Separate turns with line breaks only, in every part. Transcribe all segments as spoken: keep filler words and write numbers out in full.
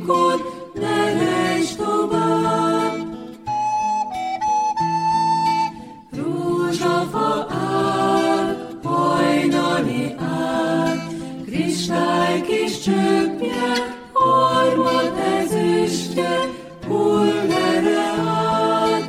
titkod, ne rejtsd tovább. Rózsafa ág, hajnali ág, kristály kis csöppje, harmad ezüstje, hull-erre át.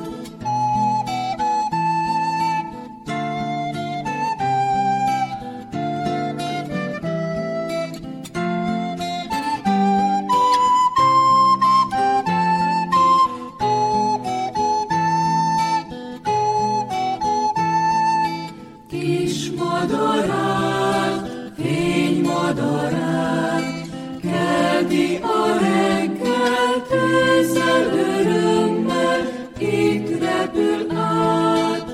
Kis madarát, fénymadarát, kelti a reggel, tőzzel örömmel, itt repül át.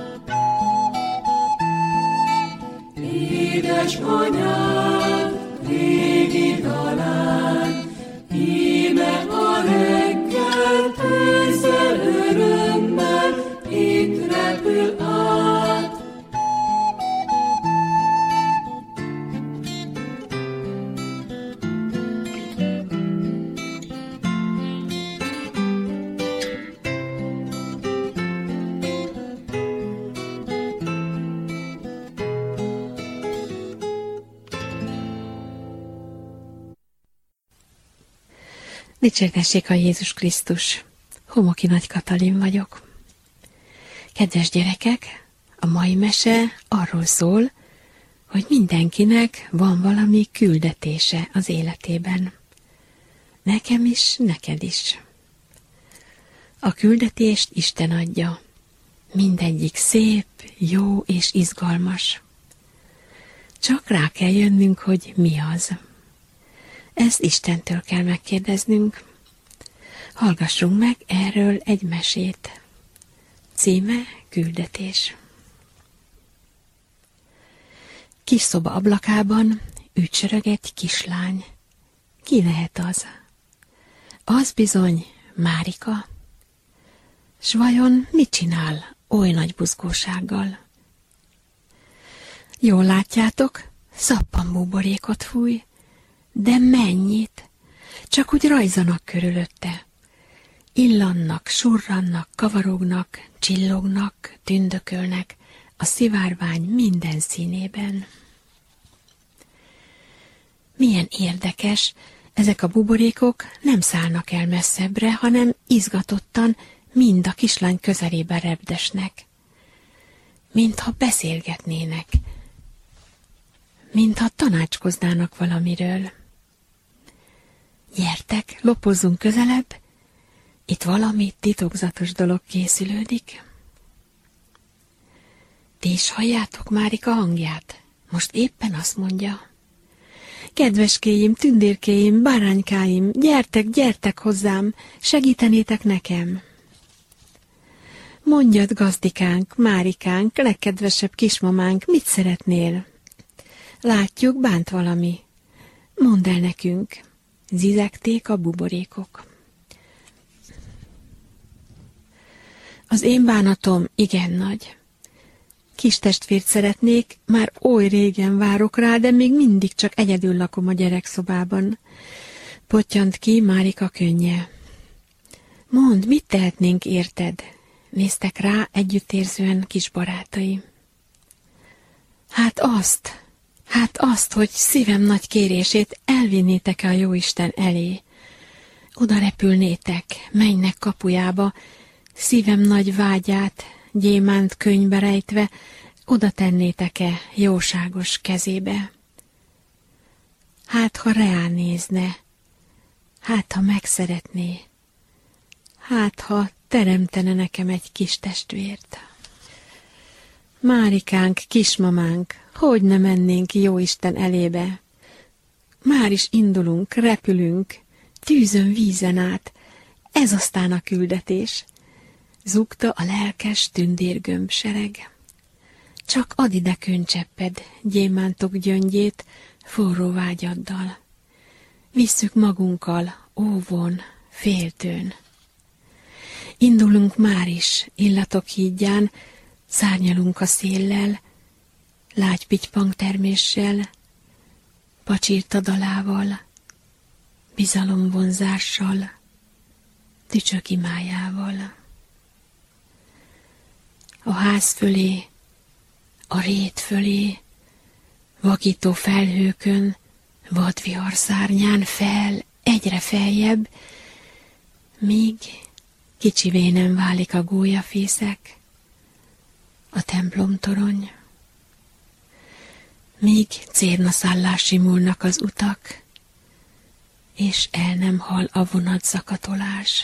Édesanyád régi dalát, íme a reggel, tőzzel örömmel, itt repül át.
Dicsértessék a Jézus Krisztus! Homoki Nagy Katalin vagyok. Kedves gyerekek, a mai mese arról szól, hogy mindenkinek van valami küldetése az életében. Nekem is, neked is. A küldetést Isten adja. Mindegyik szép, jó és izgalmas. Csak rá kell jönnünk, hogy mi az. Ezt Istentől kell megkérdeznünk. Hallgassunk meg erről egy mesét. Címe Küldetés. Kis szoba ablakában ücsörög egy kislány. Ki lehet az? Az bizony Márika. S vajon mit csinál oly nagy buzgósággal? Jól látjátok, szappanbuborékot fúj, de mennyit? Csak úgy rajzanak körülötte. Illannak, surrannak, kavarognak, csillognak, tündökölnek a szivárvány minden színében. Milyen érdekes, ezek a buborékok nem szállnak el messzebbre, hanem izgatottan mind a kislány közelébe repdesnek. Mintha beszélgetnének, mintha tanácskoznának valamiről. Gyertek, lopozzunk közelebb, itt valami titokzatos dolog készülődik. Ti is halljátok Márika hangját? Most éppen azt mondja. Kedveskéim, tündérkéim, báránykáim, gyertek, gyertek hozzám, segítenétek nekem. Mondjad, gazdikánk, Márikánk, legkedvesebb kismamánk, mit szeretnél? Látjuk, bánt valami. Mondd el nekünk. Zizegték a buborékok. Az én bánatom igen nagy. Kis testvért szeretnék, már oly régen várok rá, de még mindig csak egyedül lakom a gyerekszobában. Pottyant ki Márika könnye. Mondd, mit tehetnénk érted? Néztek rá együttérzően kis barátai. Hát azt, hát azt, hogy szívem nagy kérését elvinnétek-e a jóisten elé. Oda repülnétek, mennynek kapujába, szívem nagy vágyát, gyémánt könyvbe rejtve, oda tennétek-e jóságos kezébe. Hát, ha reál nézne, hát, ha megszeretné, hát, ha teremtene nekem egy kis testvért. Márikánk, kismamánk, hogy ne mennénk jóisten elébe? Már is indulunk, repülünk, tűzön, vízen át, ez aztán a küldetés. Zúgta a lelkes tündérgömbsereg. Csak add ide könycsepped, gyémántok gyöngyét, forró vágyaddal. Visszük magunkkal, óvon, féltőn. Indulunk már is, illatok hídján, szárnyalunk a széllel, lágy pittypang terméssel, pacsírta dalával. bizalomvonzással, tücsök imájával. A ház fölé, a rét fölé, vakító felhőkön, vadvihar szárnyán fel, egyre feljebb, míg kicsivé nem válik a gólyafészek, a templomtorony, míg cérnaszállás simulnak az utak, és el nem hal a vonatzakatolás.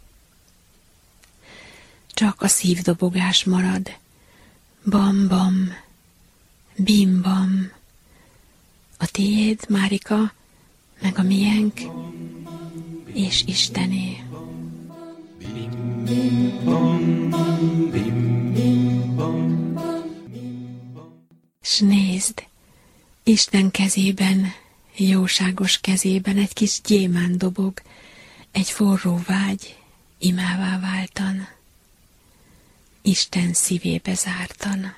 Csak a szívdobogás marad, bam-bam, bim-bam, a tiéd, Márika, meg a miénk, és Istené. S nézd, Isten kezében, jóságos kezében egy kis gyémánt dobog, egy forró vágy imává váltan, Isten szívébe zártan.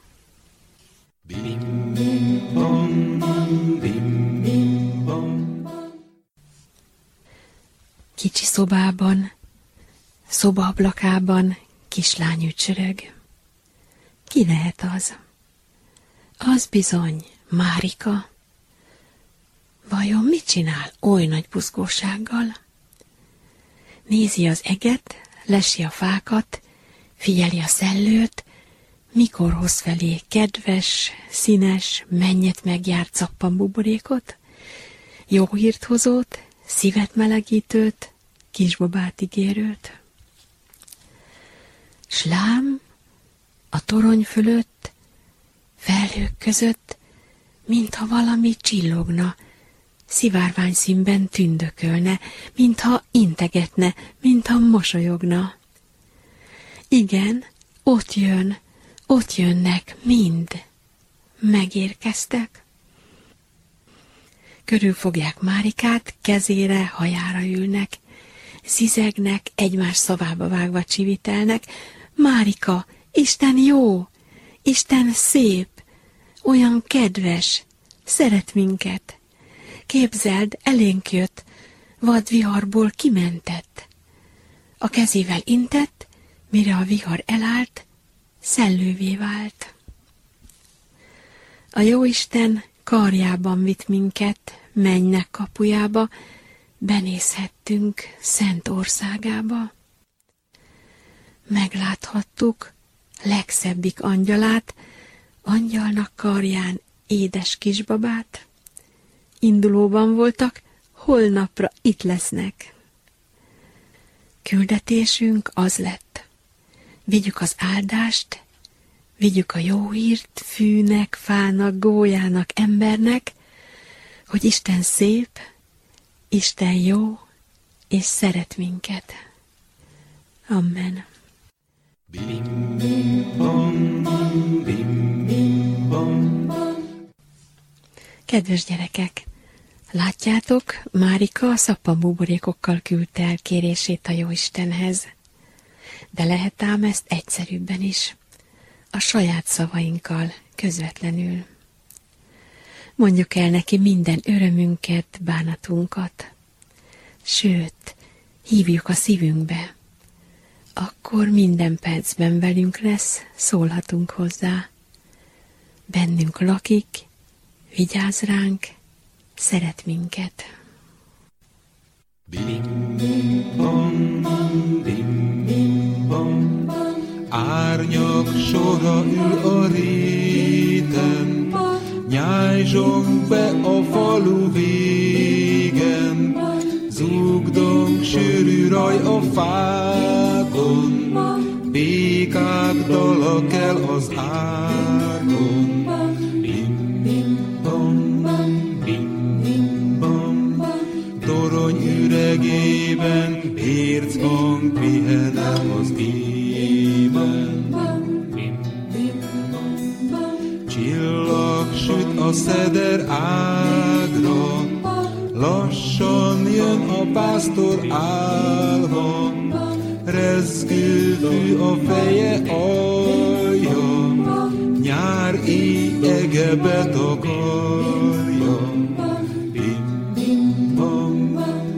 Kicsi szobában, szobaablakában kislány ücsörög. Ki lehet az? Az bizony Márika. Vajon mit csinál oly nagy buzgósággal? Nézi az eget, lesi a fákat, figyeli a szellőt, mikor hoz felé kedves, színes, mennyet megjárt szappanbuborékot, jó hírt hozót, szívet melegítőt, kisbabát ígérőt. S lám, a torony fölött, felhők között, mintha valami csillogna, szivárvány színben tündökölne, mintha integetne, mintha mosolyogna. Igen, ott jön, ott jönnek mind. Megérkeztek. Körülfogják Márikát, kezére, hajára ülnek, zizegnek, egymás szavába vágva csivitelnek. Márika, Isten jó, Isten szép, olyan kedves, szeret minket. Képzeld, elénk jött, vadviharból kimentett. A kezével intett, mire a vihar elállt, szellővé vált. A jóisten karjában vitt minket, mennynek kapujába, benézhettünk szent országába. Megláthattuk legszebbik angyalát, angyalnak karján édes kisbabát. Indulóban voltak, holnapra itt lesznek. Küldetésünk az lett. Vigyük az áldást, vigyük a jó hírt fűnek, fának, gólyának, embernek, hogy Isten szép, Isten jó, és szeret minket. Amen. Kedves gyerekek, látjátok, Márika a szappanbuborékokkal küldte el kérését a Jóistenhez. De lehet ám ezt egyszerűbben is, a saját szavainkkal, közvetlenül. Mondjuk el neki minden örömünket, bánatunkat. Sőt, hívjuk a szívünkbe. Akkor minden percben velünk lesz, szólhatunk hozzá. Bennünk lakik, vigyáz ránk, szeret minket.
Bim, bim, bom, bim, bim, bom. Árnyak sora ül a réten, nyájzsong be a falu végen, zúgdong sűrű raj a fákon, békák dala kell az árkon. Bim, bim, bom, bim, bim, bom. Torony üregében ércbank pihenem az ében. Csillag süt a szeder ágra, lassan jön a pásztor álma, rezgő fű a feje alja, nyár ége betakarja. Bim, bim, bom,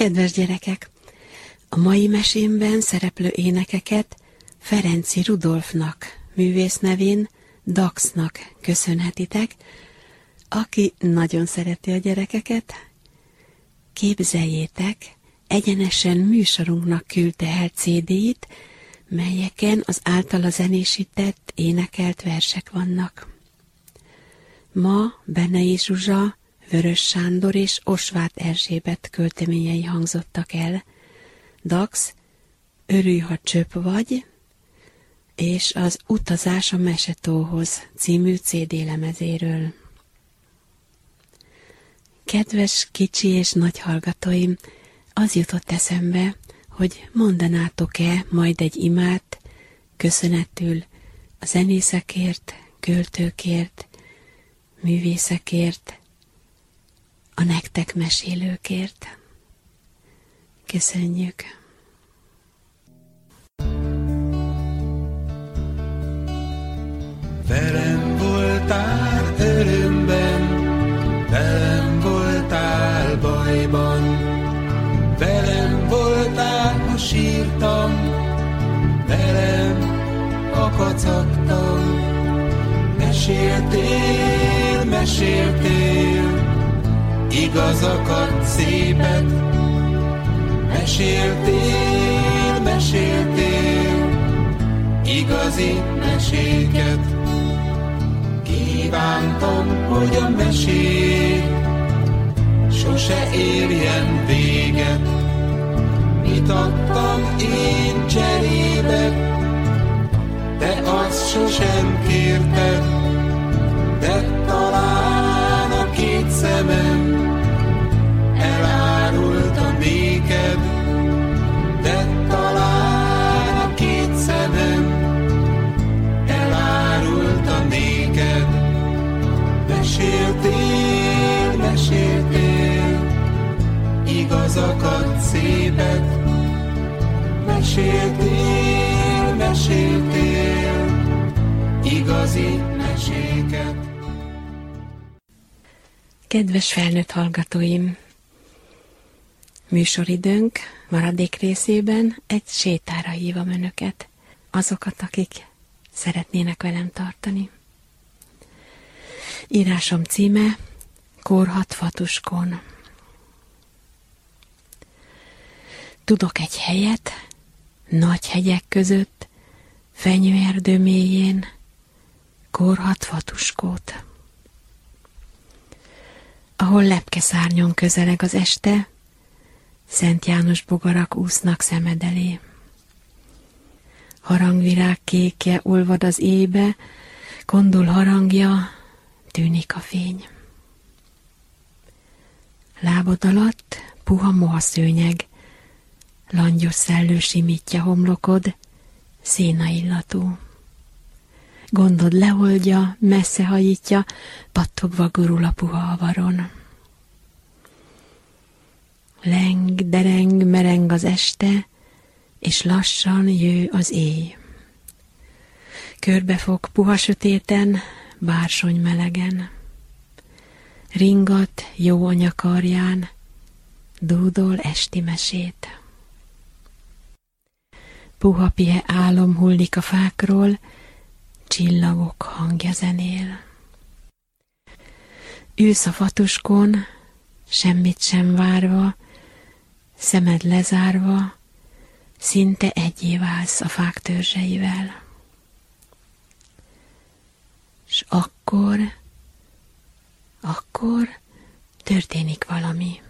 Kedves gyerekek, a mai mesémben szereplő énekeket Ferenczy Rudolfnak, művész nevén Daxnak köszönhetitek, aki nagyon szereti a gyerekeket. Képzeljétek, egyenesen műsorunknak küldte el cé dé-it, melyeken az általa zenésített, énekelt versek vannak. Ma Benei Zsuzsa, Vörös Sándor és Osváth Erzsébet költeményei hangzottak el. Dax, Örülj, ha csöpp vagy, és az Utazás a Mesetóhoz című cé dé lemezéről. Kedves kicsi és nagy hallgatóim, az jutott eszembe, hogy mondanátok-e majd egy imát köszönetül a zenészekért, költőkért, művészekért, a nektek mesélőkért. Köszönjük!
Velem voltál örömben, velem voltál bajban, velem voltál, ha sírtam, velem, ha kacagtam. Meséltél, meséltél, igazakat, szépet. Meséltél, meséltél, igazi meséket. Kívántam, hogy a mesék sose érjen véget. Mit adtam én cserébe, de azt sosem kérted. De talán a két szemem elárulta néked. De talán a két szemem elárulta néked. Meséltél, meséltél, igazakat, szépet. Meséltél, meséltél, igazi meséket.
Kedves felnőtt hallgatóim! Műsoridőnk maradék részében egy sétára hívom önöket, azokat, akik szeretnének velem tartani. Írásom címe Kórhat Fatuskón. Tudok egy helyet, nagy hegyek között, fenyőerdő mélyén, Kórhat Fatuskót. Ahol lepkeszárnyon közeleg az este, Szent János bogarak úsznak szemed elé. Harangvirág kékje olvad az éjbe, kondul harangja, tűnik a fény. Lábad alatt puha mohaszőnyeg, langyos szellő simítja homlokod, széna illatú. Gondod leoldja, messze hajítja, pattogva gurul a puha avaron. Leng, dereng, mereng az este, és lassan jő az éj. Körbefog puha sötéten, bársony melegen. Ringat jó anya karján, dúdol esti mesét. Puha pihe álom hullik a fákról, csillagok hangja zenél. Ülsz a fatuskon, semmit sem várva, szemed lezárva, szinte egyé válsz a fák törzseivel. S akkor, akkor történik valami.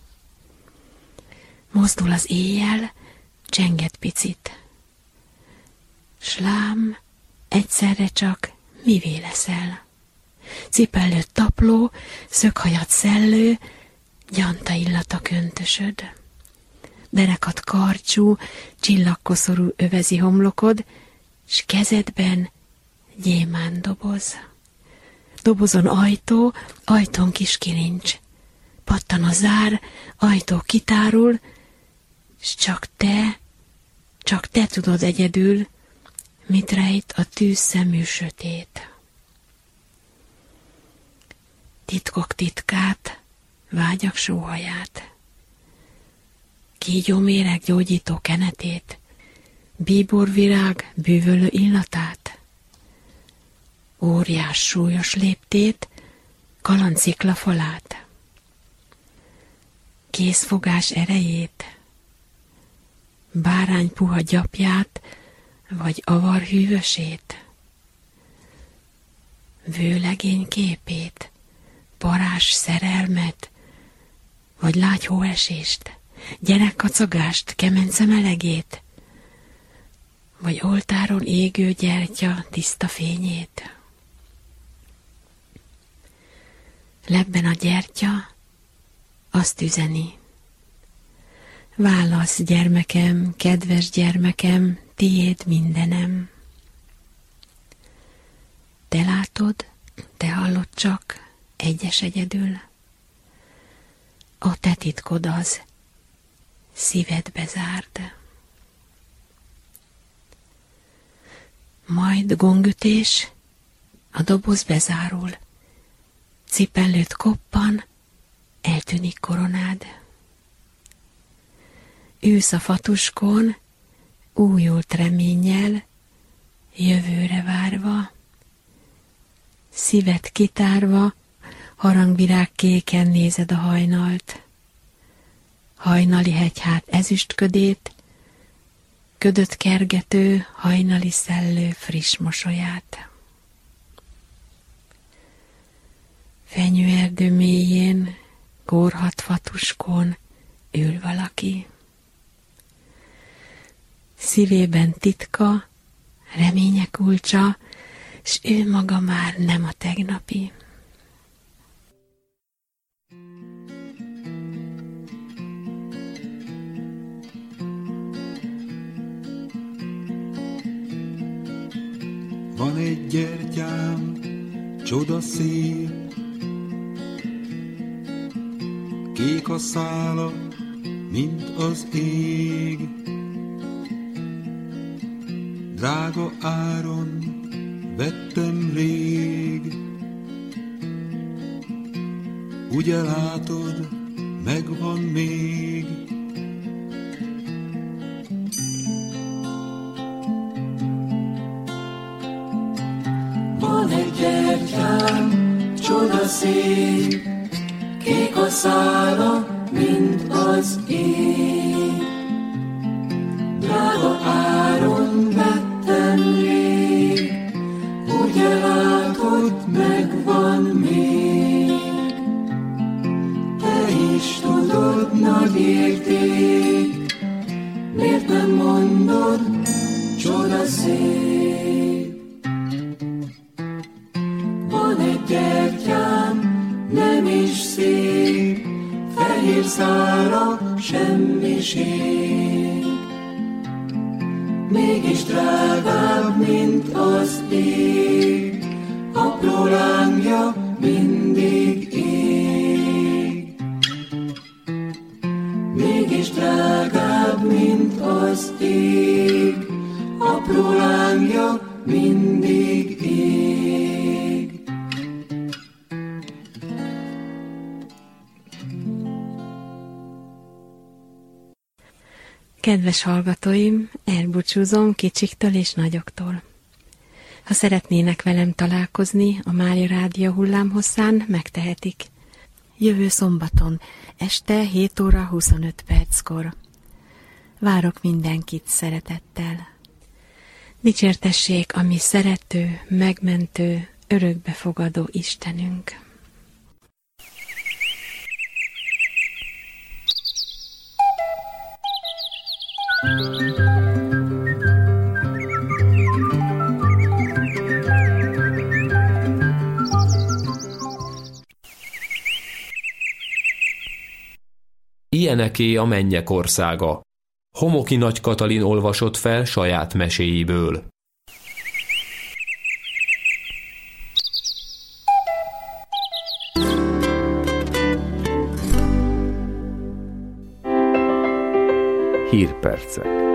Mozdul az éjjel, csenget picit. S lám, egyszerre csak mivé leszel. Cipellőd tapló, szöghajad szellő, gyanta illata köntösöd. Derekat karcsú, csillagkoszorú övezi homlokod, s kezedben gyémánt doboz. Dobozon ajtó, ajtón kis kilincs. Pattan a zár, ajtó kitárul, s csak te, csak te tudod egyedül, mit rejt a tűzszemű sötét. Titkok titkát, vágyak sóhaját. kígyóméreg gyógyító kenetét, bíborvirág bűvölő illatát, óriás súlyos léptét, kalancikla falát, kézfogás erejét, bárány puha gyapját, vagy avar hűvösét, vőlegény képét, parázs szerelmet, vagy lágy hóesést, gyerekkacagást, kemence melegét, vagy oltáron égő gyertya tiszta fényét. Lebben a gyertya, azt üzeni: válasz, gyermekem, kedves gyermekem, tiéd mindenem. Te látod, te hallod csak, egyes egyedül. A te titkod az, szívedbe zárd. Majd gongütés, a doboz bezárul, cipellőt koppan, eltűnik koronád. Ülsz a fatuskon, újult reménnyel, jövőre várva, szíved kitárva, harangvirág kéken nézed a hajnalt. Hajnali hegyhát ezüstködét, ködöt kergető, hajnali szellő friss mosolyát. Fenyőerdő mélyén, kórhat fatuskon ül valaki. Szívében titka, reménye kulcsa, s ő maga már nem a tegnapi.
Van egy gyertyám, csoda szép, kék a szála, mint az ég. Drága áron vettem rég, ugye látod, megvan még.
Van egy gyertyám, csoda szép, kék a szála, mint az ég. Drága áron vettem rég, ugye látod, megvan még. Te is tudod, nagy érték, miért nem mondod, csoda szép. Van egy gyertyám, nem is szép, fehér szára semmiség. Mégis drágább, mint az ég, apró lángja mindig ég. Mégis drágább, mint az ég, apró lángja mindig ég.
Kedves hallgatóim, elbúcsúzom kicsiktől és nagyoktól. Ha szeretnének velem találkozni a Mária Rádió hullámhosszán, megtehetik. Jövő szombaton, este hét óra huszonöt perckor. Várok mindenkit szeretettel. Dicsértessék a mi szerető, megmentő, örökbefogadó Istenünk.
Ilyeneké a mennyek országa. Homoki Nagy Katalin olvasott fel saját meséiből.
Hírpercek.